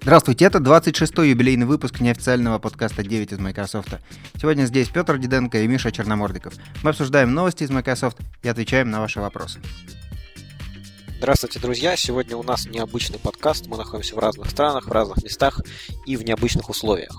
Здравствуйте, это 26-й юбилейный выпуск неофициального подкаста 9 из Microsoft. Сегодня здесь Петр Диденко и Миша Черномордиков. Мы обсуждаем новости из Microsoft и отвечаем на ваши вопросы. Здравствуйте, друзья! Сегодня у нас необычный подкаст. Мы находимся в разных странах, в разных местах и в необычных условиях.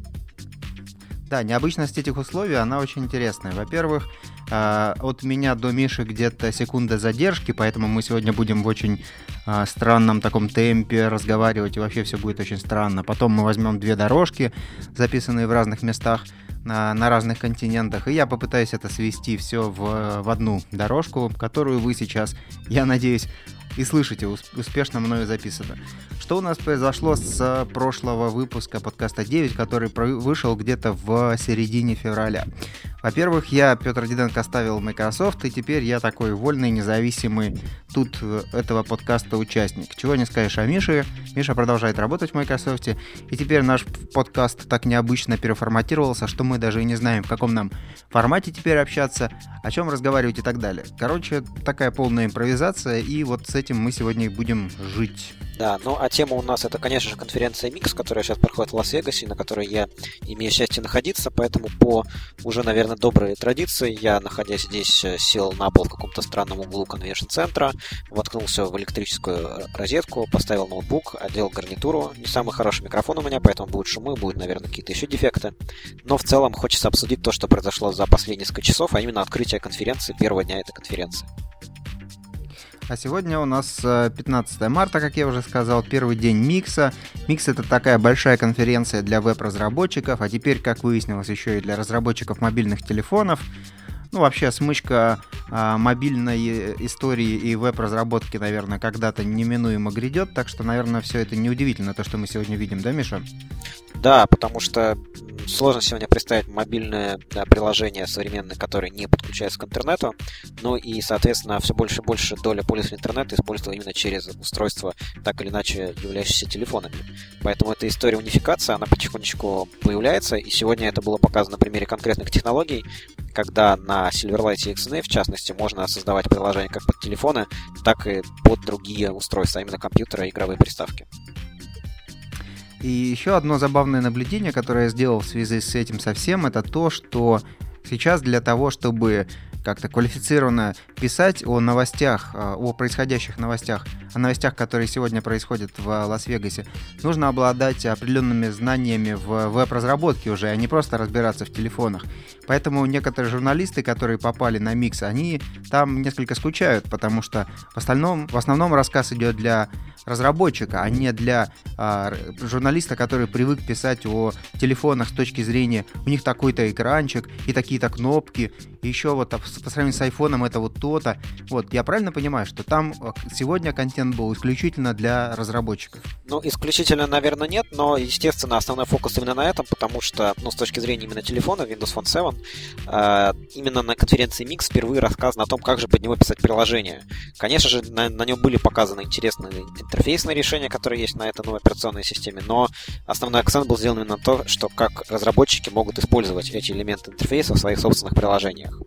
Да, необычность этих условий, она очень интересная. Во-первых, от меня до Миши где-то секунда задержки, поэтому мы сегодня будем в очень странном таком темпе разговаривать, и вообще все будет очень странно. Потом мы возьмем две дорожки, записанные в разных местах, на разных континентах, и я попытаюсь это свести все в одну дорожку, которую вы сейчас, я надеюсь, и слышите, успешно мною записано. Что у нас произошло с прошлого выпуска подкаста 9, который вышел где-то в середине февраля? Во-первых, я, Петр Диденко, оставил Microsoft, и теперь я такой вольный, независимый тут этого подкаста участник. Чего не скажешь о Мише. Миша продолжает работать в Microsoft, и теперь наш подкаст так необычно переформатировался, что мы даже и не знаем, в каком нам формате теперь общаться, о чем разговаривать и так далее. Короче, такая полная импровизация, и вот с этим мы сегодня и будем жить. Да, ну а тема у нас это, конечно же, конференция MIX, которая сейчас проходит в Лас-Вегасе, на которой я имею счастье находиться, поэтому по уже, наверное, доброй традиции я, находясь здесь, сел на пол в каком-то странном углу конвеншн-центра, воткнулся в электрическую розетку, поставил ноутбук, одел гарнитуру. Не самый хороший микрофон у меня, поэтому будут шумы, будут, наверное, какие-то еще дефекты. Но в целом хочется обсудить то, что произошло за последние несколько часов, а именно открытие конференции, первого дня этой конференции. А сегодня у нас 15 марта, как я уже сказал, первый день Микса. Микс — это такая большая конференция для веб-разработчиков, а теперь, как выяснилось, еще и для разработчиков мобильных телефонов. Ну, вообще, смычка мобильной истории и веб-разработки, наверное, когда-то неминуемо грядет, так что, наверное, все это неудивительно, то, что мы сегодня видим, да, Миша? Да, потому что сложно сегодня представить мобильное приложение современное, которое не подключается к интернету, ну и, соответственно, все больше и больше доля пользователей интернета используется именно через устройства, так или иначе являющиеся телефонами. Поэтому эта история унификации, она потихонечку появляется, и сегодня это было показано на примере конкретных технологий, когда на Silverlight и XNA, в частности, можно создавать приложения как под телефоны, так и под другие устройства, а именно компьютеры и игровые приставки. И еще одно забавное наблюдение, которое я сделал в связи с этим совсем, это то, что сейчас для того, чтобы как-то квалифицированно писать о новостях, о происходящих новостях, о новостях, которые сегодня происходят в Лас-Вегасе, нужно обладать определенными знаниями в веб-разработке уже, а не просто разбираться в телефонах. Поэтому некоторые журналисты, которые попали на Микс, они там несколько скучают, потому что в основном рассказ идет для разработчика, а не для журналиста, который привык писать о телефонах с точки зрения у них такой-то экранчик и такие-то кнопки, и еще вот по сравнению с айфоном это вот то-то. Вот, я правильно понимаю, что там сегодня контент был исключительно для разработчиков? Ну, исключительно, наверное, нет, но, естественно, основной фокус именно на этом, потому что, с точки зрения именно телефона, Windows Phone 7, именно на конференции MIX впервые рассказано о том, как же под него писать приложение. Конечно же, на нем были показаны интересные интерфейсные решения, которые есть на этой новой операционной системе, но основной акцент был сделан именно на то, что как разработчики могут использовать эти элементы интерфейса в своих собственных приложениях.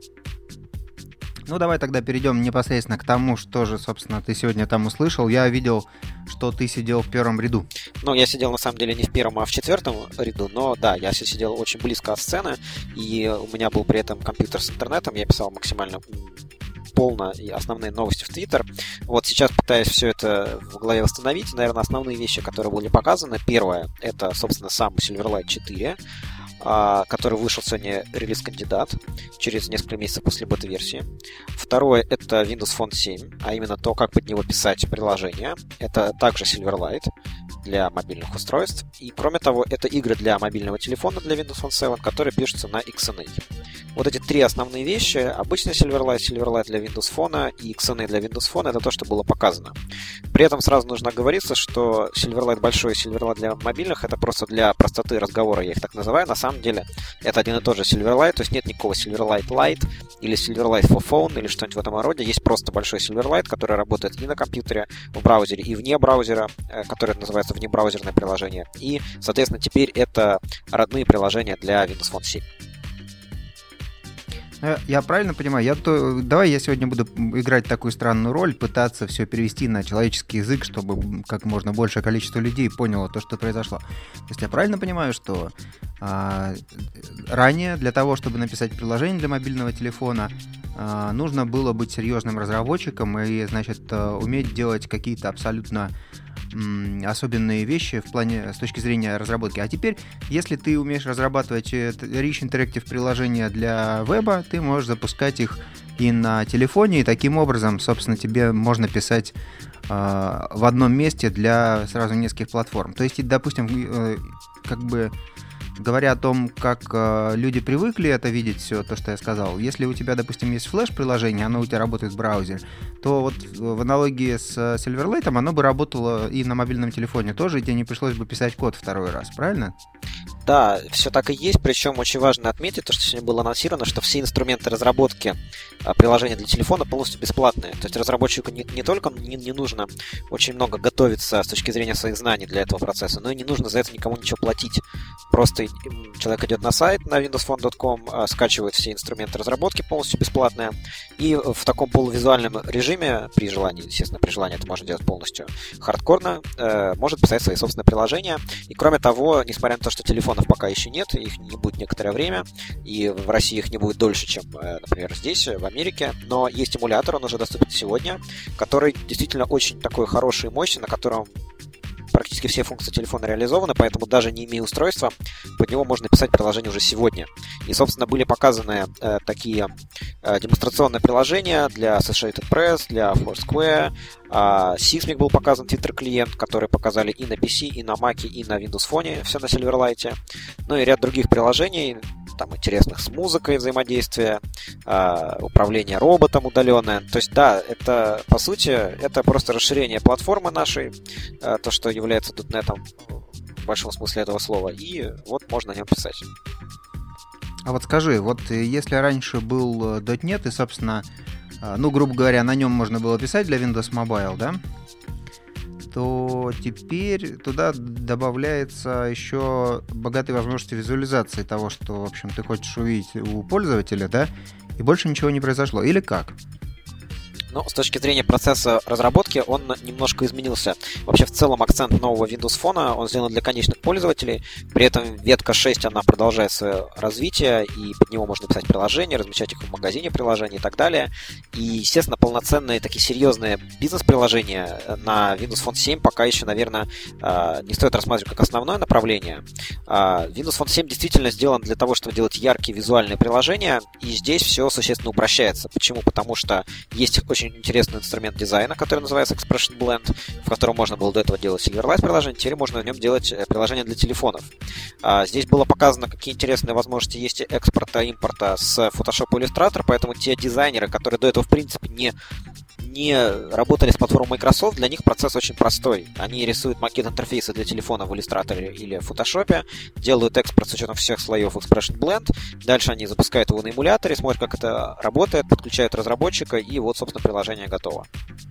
Ну, давай тогда перейдем непосредственно к тому, что же, собственно, ты сегодня там услышал. Я видел, что ты сидел в первом ряду. Ну, я сидел, на самом деле, не в первом, а в четвертом ряду, но да, я сидел очень близко от сцены, и у меня был при этом компьютер с интернетом, я писал максимально полно и основные новости в Твиттер. Вот сейчас пытаюсь все это в голове восстановить. Наверное, основные вещи, которые были показаны. Первое, это, собственно, сам Silverlight 4, который вышел сегодня релиз-кандидат через несколько месяцев после бета-версии. Второе — это Windows Phone 7, а именно то, как под него писать приложения. Это также Silverlight для мобильных устройств. И, кроме того, это игры для мобильного телефона для Windows Phone 7, которые пишутся на XNA. Вот эти три основные вещи, обычный Silverlight, Silverlight для Windows Phone и XNA для Windows Phone, это то, что было показано. При этом сразу нужно оговориться, что Silverlight большой и Silverlight для мобильных — это просто для простоты разговора, я их так называю. На самом деле это один и тот же Silverlight, то есть нет никакого Silverlight Lite или Silverlight for Phone или что-нибудь в этом роде. Есть просто большой Silverlight, который работает и на компьютере, в браузере, и вне браузера, который называется внебраузерное приложение. И, соответственно, теперь это родные приложения для Windows Phone 7. Я правильно понимаю? Давай я сегодня буду играть такую странную роль, пытаться все перевести на человеческий язык, чтобы как можно большее количество людей поняло то, что произошло. То есть я правильно понимаю, что ранее для того, чтобы написать приложение для мобильного телефона, нужно было быть серьезным разработчиком и, значит, уметь делать какие-то абсолютно особенные вещи в плане с точки зрения разработки. А теперь, если ты умеешь разрабатывать Rich Interactive приложения для веба, ты можешь запускать их и на телефоне, и таким образом, собственно, тебе можно писать в одном месте для сразу нескольких платформ. То есть, допустим, как бы говоря о том, как люди привыкли это видеть, все то, что я сказал, если у тебя, допустим, есть флеш-приложение, оно у тебя работает в браузере, то вот в аналогии с Silverlight оно бы работало и на мобильном телефоне тоже, и тебе не пришлось бы писать код второй раз, правильно? Да, все так и есть, причем очень важно отметить то, что сегодня было анонсировано, что все инструменты разработки приложения для телефона полностью бесплатные. То есть разработчику не только не нужно очень много готовиться с точки зрения своих знаний для этого процесса, но и не нужно за это никому ничего платить. Просто человек идет на сайт на windowsphone.com, скачивает все инструменты разработки полностью бесплатные, и в таком полувизуальном режиме, при желании, естественно, при желании это можно делать полностью хардкорно, может писать свои собственные приложения. И кроме того, несмотря на то, что телефонов пока еще нет, их не будет некоторое время, и в России их не будет дольше, чем, например, здесь, в Америке, но есть эмулятор, он уже доступен сегодня, который действительно очень такой хороший и мощный, на котором практически все функции телефона реализованы, поэтому даже не имея устройства, под него можно писать приложение уже сегодня. И, собственно, были показаны такие демонстрационные приложения для Associated Press, для Foursquare, Sysmic был показан Twitter-клиент, который показали и на PC, и на Mac, и на Windows Phone, все на Silverlight. Ну и ряд других приложений, там интересных с музыкой взаимодействия, управление роботом удаленное. То есть, да, это, по сути, это просто расширение платформы нашей, то, что является .NET в большом смысле этого слова, и вот можно на нем писать. А вот скажи, вот если раньше был .NET, и, собственно, ну, грубо говоря, на нем можно было писать для Windows Mobile, да, то теперь туда добавляется еще богатые возможности визуализации того, что, в общем, ты хочешь увидеть у пользователя, да, и больше ничего не произошло. Или как? Ну, с точки зрения процесса разработки, он немножко изменился. Вообще, в целом, акцент нового Windows Phone, он сделан для конечных пользователей. При этом ветка 6, она продолжает свое развитие, и под него можно писать приложения, размещать их в магазине приложений и так далее. И, естественно, полноценные, такие серьезные бизнес-приложения на Windows Phone 7 пока еще, наверное, не стоит рассматривать как основное направление. Windows Phone 7 действительно сделан для того, чтобы делать яркие визуальные приложения, и здесь все существенно упрощается. Почему? Потому что есть очень интересный инструмент дизайна, который называется Expression Blend, в котором можно было до этого делать Silverlight приложение, теперь можно на нем делать приложение для телефонов. Здесь было показано, какие интересные возможности есть экспорта, импорта с Photoshop и Illustrator, поэтому те дизайнеры, которые до этого, в принципе, не работали с платформой Microsoft, для них процесс очень простой. Они рисуют макет интерфейса для телефона в Illustrator или Photoshop, делают экспорт с учетом всех слоев Expression Blend, дальше они запускают его на эмуляторе, смотрят, как это работает, подключают разработчика, и вот, собственно, приложение готово.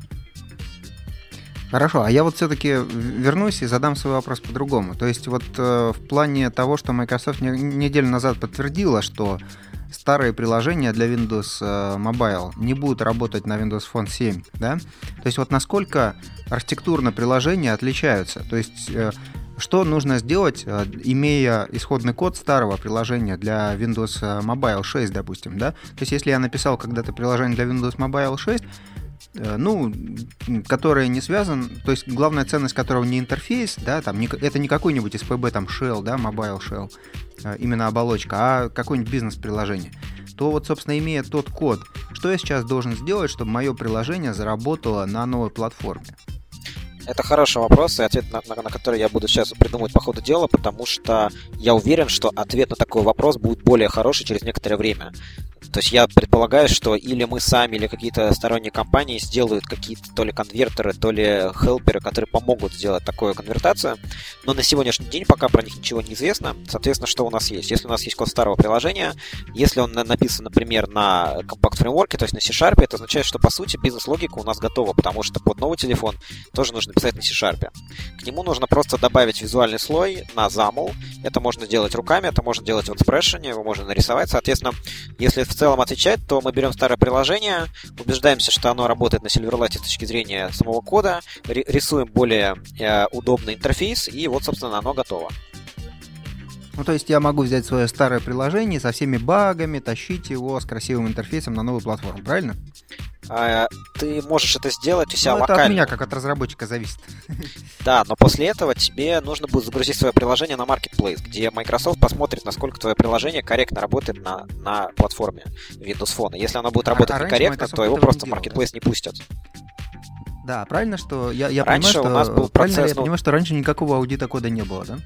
Хорошо, а я вот все-таки вернусь и задам свой вопрос по-другому. То есть вот в плане того, что Microsoft неделю назад подтвердила, что старые приложения для Windows Mobile не будут работать на Windows Phone 7, да? То есть вот насколько архитектурно приложения отличаются? То есть что нужно сделать, имея исходный код старого приложения для Windows Mobile 6, допустим, да? То есть если я написал когда-то приложение для Windows Mobile 6, ну, который не связан, то есть главная ценность которого не интерфейс, да, там, это не какой-нибудь SPB, там, shell, да, mobile shell, именно оболочка, а какое-нибудь бизнес-приложение, то вот, собственно, имея тот код, что я сейчас должен сделать, чтобы мое приложение заработало на новой платформе? Это хороший вопрос, и ответ на который я буду сейчас придумывать по ходу дела, потому что я уверен, что ответ на такой вопрос будет более хороший через некоторое время. То есть я предполагаю, что или мы сами, или какие-то сторонние компании сделают какие-то то ли конвертеры, то ли хелперы, которые помогут сделать такую конвертацию. но на сегодняшний день пока про них ничего не известно. Соответственно, что у нас есть? Если у нас есть код старого приложения, если он написан, например, на Compact Framework, то есть на C-Sharp, это означает, что, по сути, бизнес-логика у нас готова, потому что под новый телефон тоже нужно писать на C-Sharp. К нему нужно просто добавить визуальный слой на XAML. Это можно делать руками, это можно делать в Expression, его можно нарисовать. Соответственно, если в целом отвечать, то мы берем старое приложение, убеждаемся, что оно работает на Silverlight с точки зрения самого кода, рисуем более удобный интерфейс, и вот, собственно, оно готово. Ну, то есть я могу взять свое старое приложение со всеми багами, тащить его с красивым интерфейсом на новую платформу, правильно? Ты можешь это сделать у себя это локально. от меня, как от разработчика, зависит. Да, но после этого тебе нужно будет загрузить свое приложение на Marketplace, где Microsoft посмотрит, насколько твое приложение корректно работает на платформе Windows Phone. Если оно будет работать некорректно, то его просто в Marketplace не пустят. Да, правильно, что я раньше понимаю, у нас был правильно процесс, я понимаю, что раньше никакого аудита кода не было, да?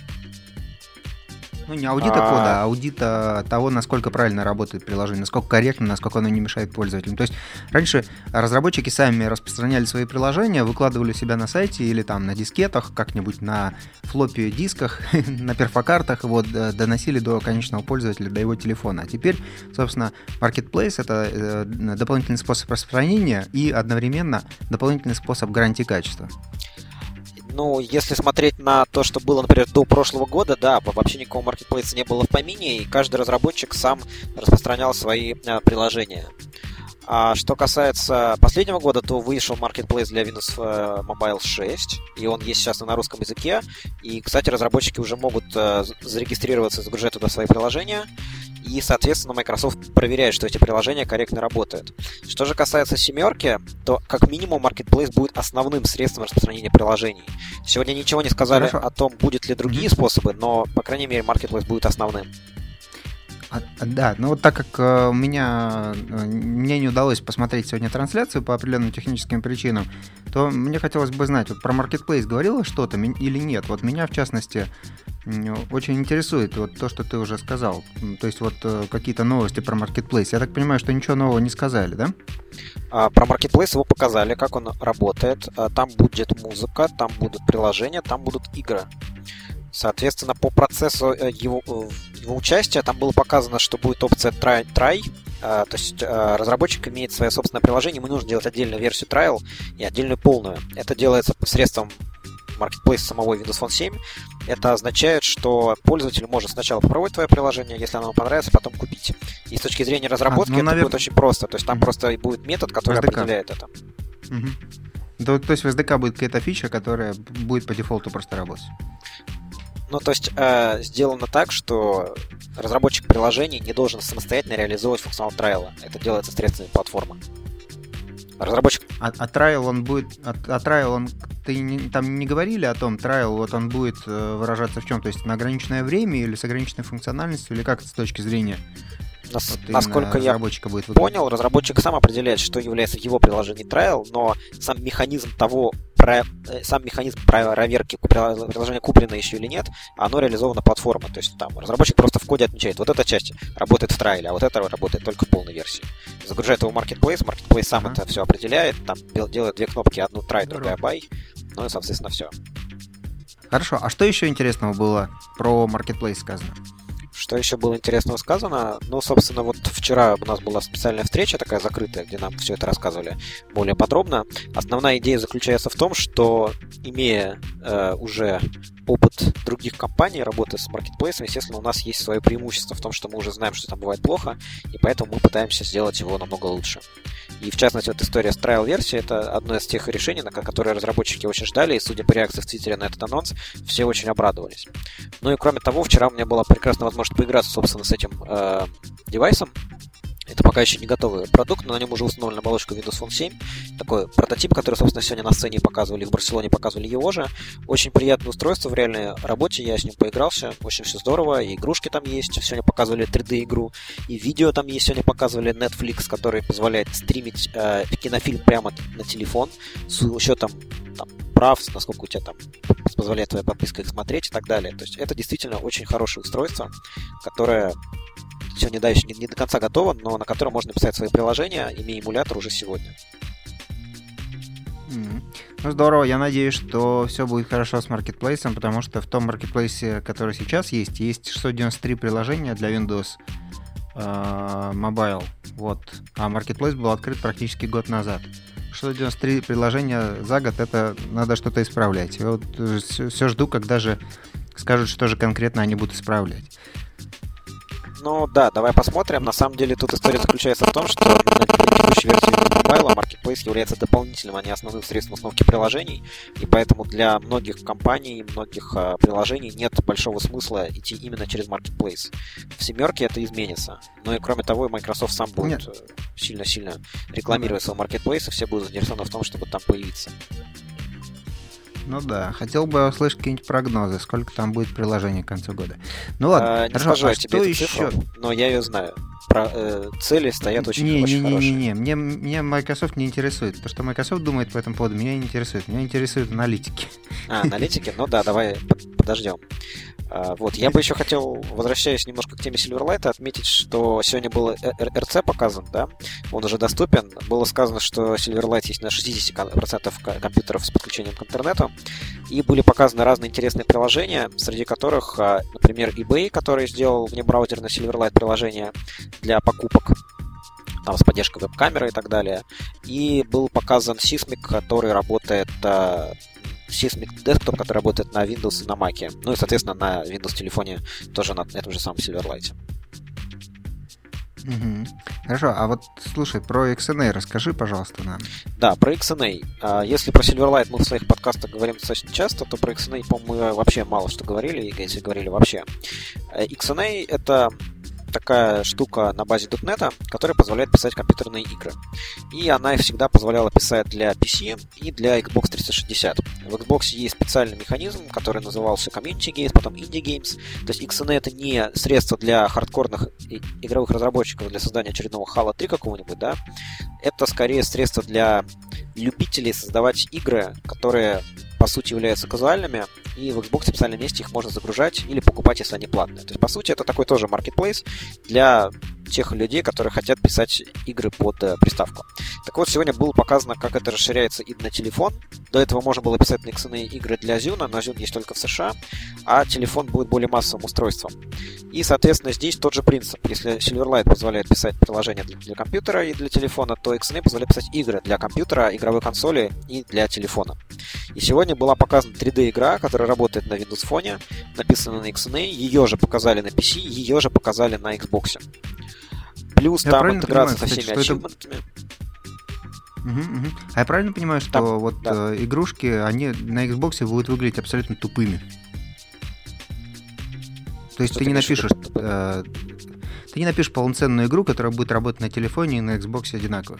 Ну, не аудита кода, а аудита того, насколько правильно работает приложение, насколько корректно, насколько оно не мешает пользователям. То есть раньше разработчики сами распространяли свои приложения, выкладывали у себя на сайте или там на дискетах, как-нибудь на флоппи дисках, на перфокартах, вот, доносили до конечного пользователя, до его телефона. А теперь, собственно, Marketplace — это дополнительный способ распространения и одновременно дополнительный способ гарантии качества. Ну, если смотреть на то, что было, например, до прошлого года, да, вообще никакого маркетплейса не было в помине, и каждый разработчик сам распространял свои приложения. А что касается последнего года, то вышел Marketplace для Windows Mobile 6, и он есть сейчас и на русском языке. И, кстати, разработчики уже могут зарегистрироваться и загружать туда свои приложения. И, соответственно, Microsoft проверяет, что эти приложения корректно работают. Что же касается семерки, то как минимум Marketplace будет основным средством распространения приложений. Сегодня ничего не сказали о том, будет ли другие способы, но, по крайней мере, Marketplace будет основным. Да, но вот так как мне не удалось посмотреть сегодня трансляцию по определенным техническим причинам, то мне хотелось бы знать, вот про Marketplace говорила что-то или нет? Вот меня, в частности, очень интересует вот то, что ты уже сказал. То есть вот какие-то новости про Marketplace. Я так понимаю, что ничего нового не сказали, да? Про Marketplace его показали, как он работает. Там будет музыка, там будут приложения, там будут игры. Соответственно, по процессу его участия там было показано, что будет опция try. То есть разработчик имеет свое собственное приложение, ему нужно делать отдельную версию trial и отдельную полную. Это делается посредством Marketplace самого Windows Phone 7. Это означает, что пользователь может сначала попробовать твое приложение, если оно ему понравится, потом купить. И с точки зрения разработки будет очень просто. То есть там просто будет метод, который определяет это. То есть в SDK будет какая-то фича, которая будет по дефолту просто работать. Ну, то есть сделано так, что разработчик приложений не должен самостоятельно реализовывать функционал трайла. Это делается средствами платформы. Разработчик... трайл он будет... там не говорили о том, трайл вот он будет выражаться в чем? То есть на ограниченное время или с ограниченной функциональностью, или как это с точки зрения... Насколько я понял, разработчик сам определяет, что является его приложением trial, но сам механизм проверки приложения куплено еще или нет, оно реализовано платформой. То есть там разработчик просто в коде отмечает, вот эта часть работает в трайле, а вот эта работает только в полной версии. Загружает его в Marketplace сам это все определяет, там делает две кнопки, одну try, другая buy, ну и, соответственно, все. Хорошо, а что еще интересного было про Marketplace сказано? Что еще было интересного сказано? Ну, собственно, вот вчера у нас была специальная встреча такая закрытая, где нам все это рассказывали более подробно. Основная идея заключается в том, что, имея уже опыт других компаний работы с маркетплейсом, естественно, у нас есть свое преимущество в том, что мы уже знаем, что там бывает плохо, и поэтому мы пытаемся сделать его намного лучше. И, в частности, вот история с trial-версией — это одно из тех решений, на которое разработчики очень ждали, и, судя по реакции в Твиттере на этот анонс, все очень обрадовались. Ну и, кроме того, вчера у меня была прекрасная возможность поиграться, собственно, с этим девайсом. Это пока еще не готовый продукт, но на нем уже установлена оболочка Windows Phone 7. Такой прототип, который, собственно, сегодня на сцене показывали, в Барселоне показывали его же. Очень приятное устройство в реальной работе, я с ним поигрался, очень все здорово. И игрушки там есть, сегодня показывали 3D-игру, и видео там есть, сегодня показывали Netflix, который позволяет стримить кинофильм прямо на телефон с учетом там прав, насколько у тебя там позволяет твоя подписка их смотреть и так далее. То есть это действительно очень хорошее устройство, которое сегодня, да, еще не до конца готово, но на котором можно писать свои приложения, имея эмулятор уже сегодня. Ну, здорово, я надеюсь, что все будет хорошо с маркетплейсом, потому что в том маркетплейсе, который сейчас есть 693 приложения для Windows Mobile. Вот. А маркетплейс был открыт практически год назад. 693 приложения за год, это надо что-то исправлять. Я вот все жду, когда же скажут, что же конкретно они будут исправлять. Ну да, давай посмотрим. На самом деле тут история заключается в том, что на текущей версии Mobile Marketplace является дополнительным, а не основным средством установки приложений, и поэтому для многих компаний, многих приложений нет большого смысла идти именно через Marketplace. В семерке это изменится. Ну и кроме того, Microsoft сам будет сильно-сильно рекламировать свой Marketplace, и все будут заинтересованы в том, чтобы там появиться. Ну да, хотел бы услышать какие-нибудь прогнозы, сколько там будет приложений к концу года. Ну ладно, не скажу я тебе эту цифру, но я ее знаю. Цели стоят очень хорошие. Не, меня Microsoft не интересует. То, что Microsoft думает по этому поводу, меня не интересует. Меня интересуют аналитики. Аналитики? Ну да, давай подождем. Вот, я бы еще хотел, возвращаясь немножко к теме Silverlight, отметить, что сегодня был RC показан, да, он уже доступен. Было сказано, что Silverlight есть на 60% компьютеров с подключением к интернету, и были показаны разные интересные приложения, среди которых, например, eBay, который сделал внебраузерное Silverlight приложение для покупок, там с поддержкой веб-камеры и так далее, и был показан Sysmic, который работает... Sysmic Desktop, который работает на Windows и на Mac. Ну и, соответственно, на Windows телефоне тоже на этом же самом Silverlight. Угу. Хорошо, а вот слушай, про XNA расскажи, пожалуйста, нам. Да, про XNA. Если про Silverlight мы в своих подкастах говорим достаточно часто, то про XNA, по-моему, мы вообще мало что говорили, если говорили вообще. XNA — это такая штука на базе .NET, которая позволяет писать компьютерные игры. И она их всегда позволяла писать для PC и для Xbox 360. В Xbox есть специальный механизм, который назывался Community Games, потом Indie Games. То есть XNA — это не средство для хардкорных игровых разработчиков для создания очередного Halo 3 какого-нибудь, да? Это скорее средство для любителей создавать игры, которые по сути являются казуальными, и в Xbox в специальном месте их можно загружать или покупать, если они платные. То есть, по сути, это такой тоже marketplace для тех людей, которые хотят писать игры под приставку. Так вот, сегодня было показано, как это расширяется и на телефон. До этого можно было писать на XNA игры для Zune, но Zune есть только в США, а телефон будет более массовым устройством. И, соответственно, здесь тот же принцип. Если Silverlight позволяет писать приложения для компьютера и для телефона, то XNA позволяет писать игры для компьютера, игровой консоли и для телефона. И сегодня была показана 3D-игра, которая работает на Windows Phone, написана на XNA, ее же показали на PC, ее же показали на Xbox. Плюс я там интеграция со всеми ачивментами. А я правильно понимаю, что там, вот да. Игрушки, они на Xbox будут выглядеть абсолютно тупыми? То есть ты не напишешь... Ты не напишешь полноценную игру, которая будет работать на телефоне и на Xbox одинаково?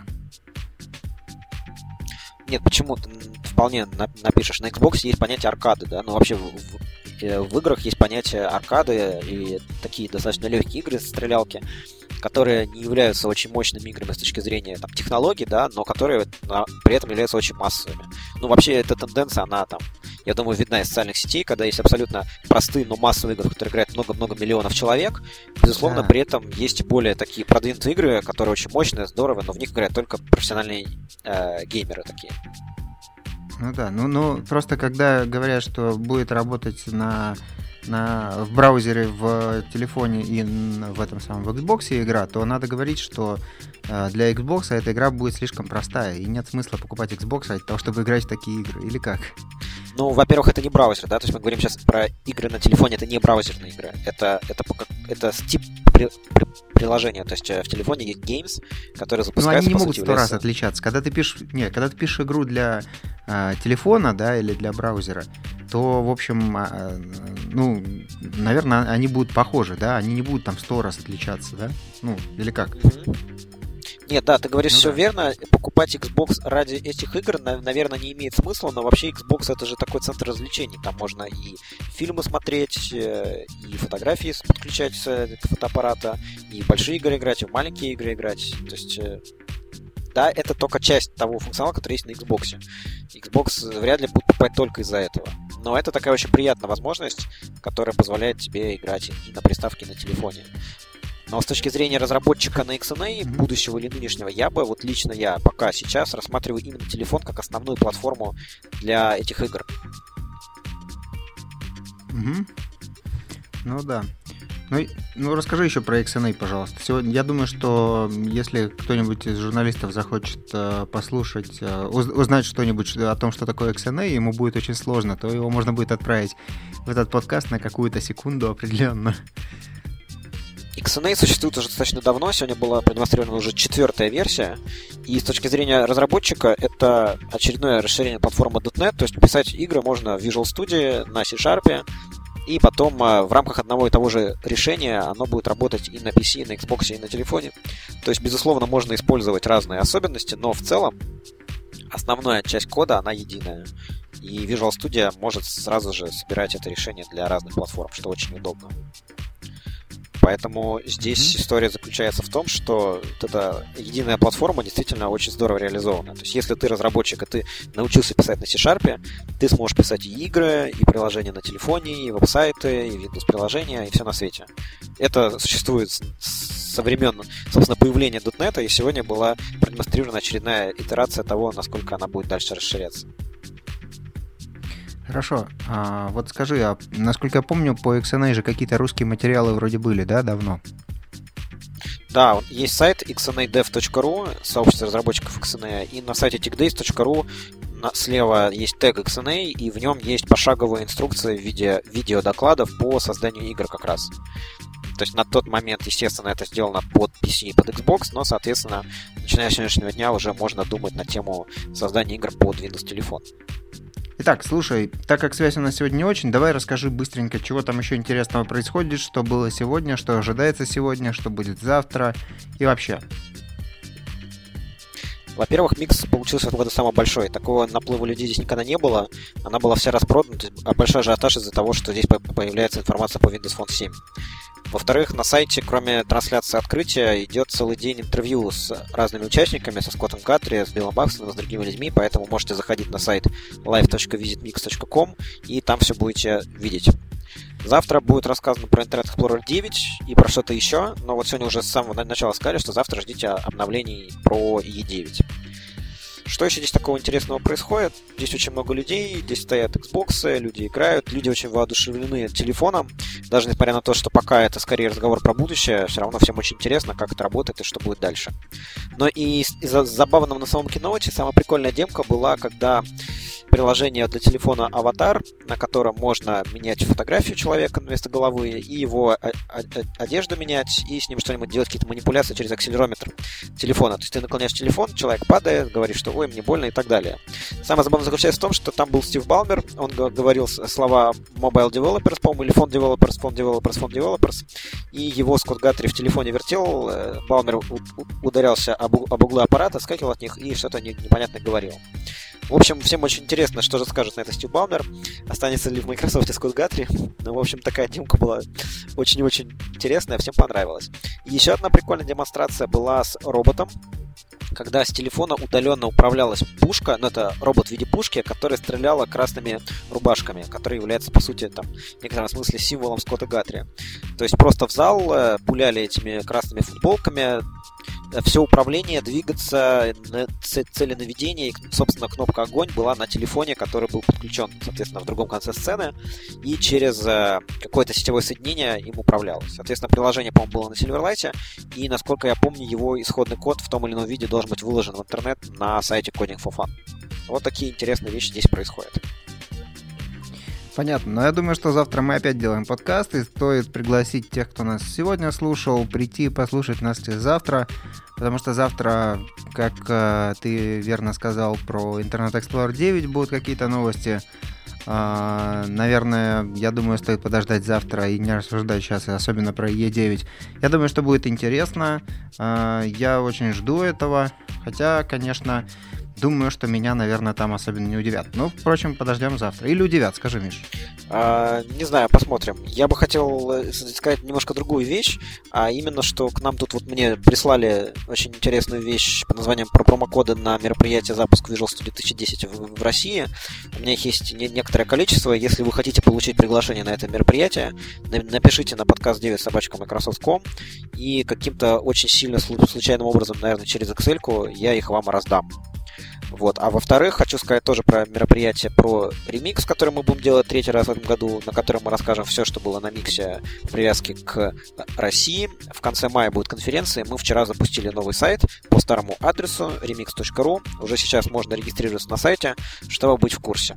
Нет, почему? Ты вполне напишешь. На Xbox есть понятие аркады, да, но вообще в играх есть понятие аркады и такие достаточно легкие игры, стрелялки, которые не являются очень мощными играми с точки зрения там, технологий, да, но которые при этом являются очень массовыми. Ну, вообще, эта тенденция, она там, я думаю, видна из социальных сетей, когда есть абсолютно простые, но массовые игры, в которые играет много-много миллионов человек. Безусловно, при этом есть более такие продвинутые игры, которые очень мощные, здоровые, но в них играют только профессиональные геймеры такие. Ну да, ну просто когда говорят, что будет работать в браузере, в телефоне и в этом самом в Xbox игра, то надо говорить, что для Xbox эта игра будет слишком простая, и нет смысла покупать Xbox ради того, чтобы играть в такие игры, или как? Ну, во-первых, это не браузер, да, то есть мы говорим сейчас про игры на телефоне, это не браузерные игры, это тип приложения, то есть в телефоне есть games, которые запускаются, но они не могут 100 раз отличаться. Когда ты пишешь игру для телефона, да, или для браузера, то, в общем, ну, наверное, они будут похожи, да, они не будут там 100 раз отличаться, да, ну, или как? Нет, да, ты говоришь все верно. Покупать Xbox ради этих игр, наверное, не имеет смысла, но вообще Xbox это же такой центр развлечений. Там можно и фильмы смотреть, и фотографии подключать к фотоаппарата, и в большие игры играть, и в маленькие игры играть. То есть, да, это только часть того функционала, который есть на Xbox. Xbox вряд ли будет покупать только из-за этого. Но это такая очень приятная возможность, которая позволяет тебе играть и на приставке, и на телефоне. Но с точки зрения разработчика на XNA, будущего или нынешнего, лично я пока сейчас рассматриваю именно телефон как основную платформу для этих игр. Ну да. Ну, расскажи еще про XNA, пожалуйста. Сегодня, я думаю, что если кто-нибудь из журналистов захочет послушать, узнать что-нибудь о том, что такое XNA, ему будет очень сложно, то его можно будет отправить в этот подкаст на какую-то секунду определенно. XNA существует уже достаточно давно, сегодня была продемонстрирована уже 4-я версия, и с точки зрения разработчика это очередное расширение платформы .NET, то есть писать игры можно в Visual Studio на C#, и потом в рамках одного и того же решения оно будет работать и на PC, и на Xbox, и на телефоне. То есть, безусловно, можно использовать разные особенности, но в целом основная часть кода, она единая. И Visual Studio может сразу же собирать это решение для разных платформ, что очень удобно. Поэтому здесь история заключается в том, что вот эта единая платформа действительно очень здорово реализована. То есть если ты разработчик, и ты научился писать на C#, ты сможешь писать и игры, и приложения на телефоне, и веб-сайты, и Windows-приложения, и все на свете. Это существует со времен, собственно, появления .NET, и сегодня была продемонстрирована очередная итерация того, насколько она будет дальше расширяться. Хорошо. Вот скажи, насколько я помню, по XNA же какие-то русские материалы вроде были, да, давно? Да, есть сайт xnadev.ru, сообщество разработчиков XNA, и на сайте techdays.ru слева есть тег XNA, и в нем есть пошаговая инструкция в виде видеодокладов по созданию игр как раз. То есть на тот момент, естественно, это сделано под PC и под Xbox, но, соответственно, начиная с сегодняшнего дня уже можно думать на тему создания игр под Windows телефон. Итак, слушай, так как связь у нас сегодня не очень, давай расскажи быстренько, чего там еще интересного происходит, что было сегодня, что ожидается сегодня, что будет завтра и вообще. Во-первых, микс получился в этом году самый большой. Такого наплыва людей здесь никогда не было. Она была вся распродана, а большой ажиотаж из-за того, что здесь появляется информация по Windows Phone 7. Во-вторых, на сайте, кроме трансляции открытия, идет целый день интервью с разными участниками, со Скоттом Гатри, с Биллом Бакстоном, с другими людьми, поэтому можете заходить на сайт live.visitmix.com и там все будете видеть. Завтра будет рассказано про Internet Explorer 9 и про что-то еще, но вот сегодня уже с самого начала сказали, что завтра ждите обновлений про E9. Что еще здесь такого интересного происходит? Здесь очень много людей, здесь стоят Xbox, люди играют, люди очень воодушевлены телефоном. Даже несмотря на то, что пока это скорее разговор про будущее, все равно всем очень интересно, как это работает и что будет дальше. Но и из забавного на самом Keynote самая прикольная демка была, когда приложение для телефона «Аватар», на котором можно менять фотографию человека вместо головы, и его одежду менять, и с ним что-нибудь делать, какие-то манипуляции через акселерометр телефона. То есть ты наклоняешь телефон, человек падает, говорит, что «ой, мне больно» и так далее. Самое забавное заключается в том, что там был Стив Балмер, он говорил слова «mobile developers», по-моему, или «phone developers», и его Скотт Гатри в телефоне вертел, Балмер ударялся об углы аппарата, скакивал от них и что-то непонятно говорил. В общем, всем очень интересно, что же скажет на это Стив Балмер, останется ли в Microsoft Скотт Гатри. Ну, в общем, такая демка была очень-очень интересная, всем понравилась. И еще одна прикольная демонстрация была с роботом, когда с телефона удаленно управлялась пушка, ну, это робот в виде пушки, которая стреляла красными рубашками, который является, по сути, там, в некотором смысле символом Скотта Гатри. То есть просто в зал пуляли этими красными футболками, все управление, двигаться, целенаведение, и, собственно, кнопка «Огонь» была на телефоне, который был подключен, соответственно, в другом конце сцены, и через какое-то сетевое соединение им управлялось. Соответственно, приложение, по-моему, было на Silverlight, и, насколько я помню, его исходный код в том или ином виде должен быть выложен в интернет на сайте Coding for Fun. Вот такие интересные вещи здесь происходят. Понятно, но я думаю, что завтра мы опять делаем подкаст, и стоит пригласить тех, кто нас сегодня слушал, прийти и послушать нас завтра, потому что завтра, как ты верно сказал, про Internet Explorer 9 будут какие-то новости. Наверное, я думаю, стоит подождать завтра и не рассуждать сейчас, особенно про E9. Я думаю, что будет интересно. Я очень жду этого. Хотя, конечно, думаю, что меня, наверное, там особенно не удивят. Но, впрочем, подождем завтра. Или удивят, скажи, Миш. Не знаю, посмотрим. Я бы хотел сказать немножко другую вещь, а именно, что к нам тут вот мне прислали очень интересную вещь под названием про промокоды на мероприятие запуск Visual Studio 2010 в России. У меня их есть некоторое количество. Если вы хотите получить приглашение на это мероприятие, напишите на podcast9@microsoft.com, и каким-то очень сильно случайным образом, наверное, через Excel-ку я их вам раздам. Вот. А во-вторых, хочу сказать тоже про мероприятие, про ремикс, который мы будем делать третий раз в этом году, на котором мы расскажем все, что было на миксе в привязке к России. В конце мая будет конференция. Мы вчера запустили новый сайт по старому адресу remix.ru. Уже сейчас можно регистрироваться на сайте, чтобы быть в курсе.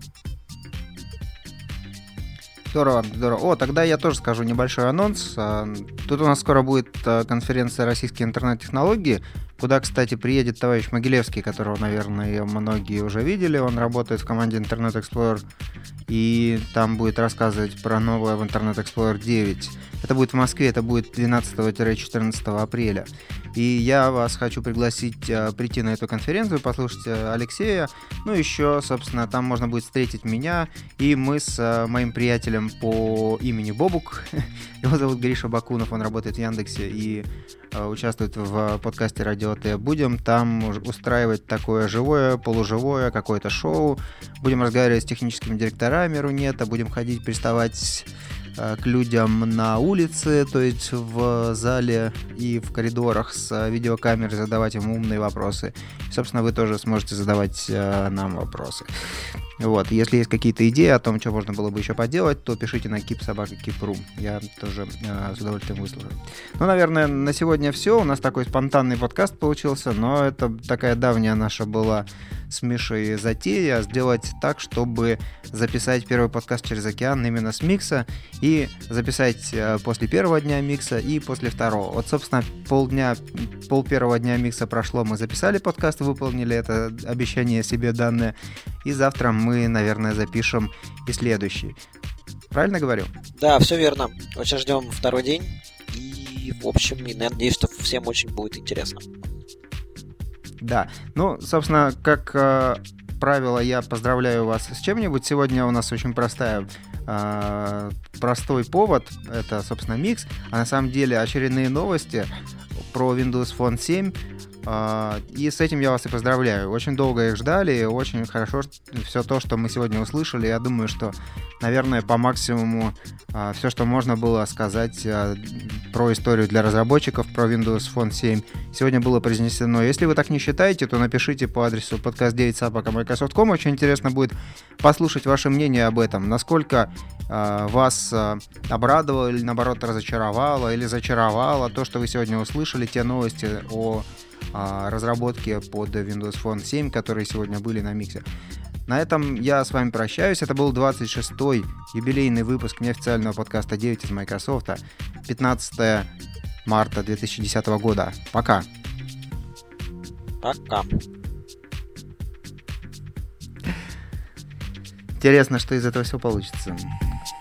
Здорово, здорово. О, тогда я тоже скажу небольшой анонс. Тут у нас скоро будет конференция «Российские интернет-технологии», куда, кстати, приедет товарищ Могилевский, которого, наверное, многие уже видели. Он работает в команде Internet Explorer, и там будет рассказывать про новое в Internet Explorer 9. Это будет в Москве, это будет 12-14 апреля. И я вас хочу пригласить прийти на эту конференцию, послушать Алексея. Ну, еще, собственно, там можно будет встретить меня, и мы с моим приятелем по имени Бобук. Его зовут Гриша Бакунов, он работает в Яндексе и участвует в подкасте «Радио Т». Будем там устраивать такое живое, полуживое какое-то шоу. Будем разговаривать с техническими директорами Рунета, будем ходить, приставать к людям на улице, то есть в зале и в коридорах с видеокамерой, задавать им умные вопросы. И, собственно, вы тоже сможете задавать нам вопросы. Вот. Если есть какие-то идеи о том, что можно было бы еще поделать, то пишите на kip@kip.ru. Я тоже с удовольствием выслушаю. Ну, наверное, на сегодня все. У нас такой спонтанный подкаст получился, но это такая давняя наша была с Мишей затея сделать так, чтобы записать первый подкаст через океан именно с микса и записать после первого дня микса и после второго. Вот, собственно, пол первого дня микса прошло, мы записали подкаст, выполнили это обещание себе данное, и завтра мы, наверное, запишем и следующий. Правильно говорю? Да, все верно. Очень ждем второй день, и, в общем, надеюсь, что всем очень будет интересно. Да, ну, собственно, как правило, я поздравляю вас с чем-нибудь. Сегодня у нас очень простой повод, это, собственно, микс, а на самом деле очередные новости про Windows Phone 7. И с этим я вас и поздравляю. Очень долго их ждали, и очень хорошо все то, что мы сегодня услышали. Я думаю, что, наверное, по максимуму все, что можно было сказать про историю для разработчиков, про Windows Phone 7, сегодня было произнесено. Если вы так не считаете, то напишите по адресу podcast9@microsoft.com. Очень интересно будет послушать ваше мнение об этом. Насколько вас обрадовало или, наоборот, разочаровало или зачаровало то, что вы сегодня услышали, те новости о разработки под Windows Phone 7, которые сегодня были на миксе. На этом я с вами прощаюсь. Это был 26-й юбилейный выпуск неофициального подкаста 9 из Microsoft. 15 марта 2010 года. Пока. Пока. Интересно, что из этого все получится.